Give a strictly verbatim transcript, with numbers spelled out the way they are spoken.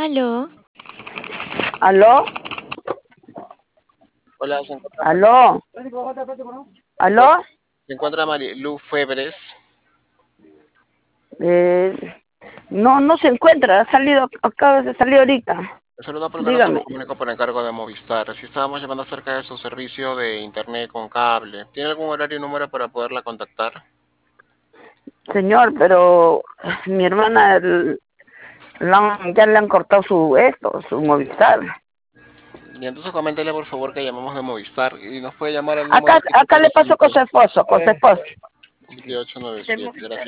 Aló. ¿Aló? Hola, ¿se encuentra, ¿Aló? se encuentra, ¿Aló? se encuentra Marilu Febres? Eh, no, no se encuentra, ha salido, acaba de salir ahorita. Le saludo porque no se me Dígame. comunico por encargo de Movistar. Si estábamos llamando acerca de su servicio de internet con cable. ¿Tiene algún horario y número para poderla contactar? Señor, pero mi hermana el- la han- ya le han cortado su esto, su Movistar. Y entonces coméntele por favor que llamamos de Movistar y nos puede llamar al número Acá, acá le paso con su esposo, con su esposo. siete ocho nueve siete. Gracias.